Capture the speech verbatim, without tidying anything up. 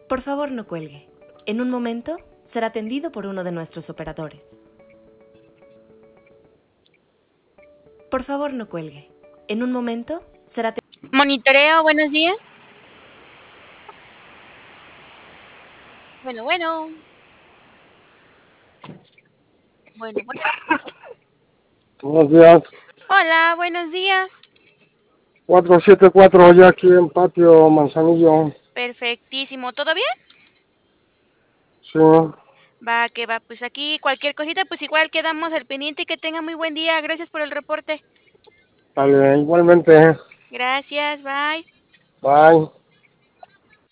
Por favor, no cuelgue. En un momento será atendido por uno de nuestros operadores. Por favor, no cuelgue. En un momento será atendido. Monitoreo, buenos días. Bueno, bueno. Bueno, bueno. Buenos días. Hola, buenos días. cuatro siete cuatro ya aquí en Patio Manzanillo. Perfectísimo. ¿Todo bien? Sí, Va, que va. Pues aquí cualquier cosita, pues igual quedamos al pendiente y que tenga muy buen día. Gracias por el reporte. dale, igualmente. Gracias, bye. Bye.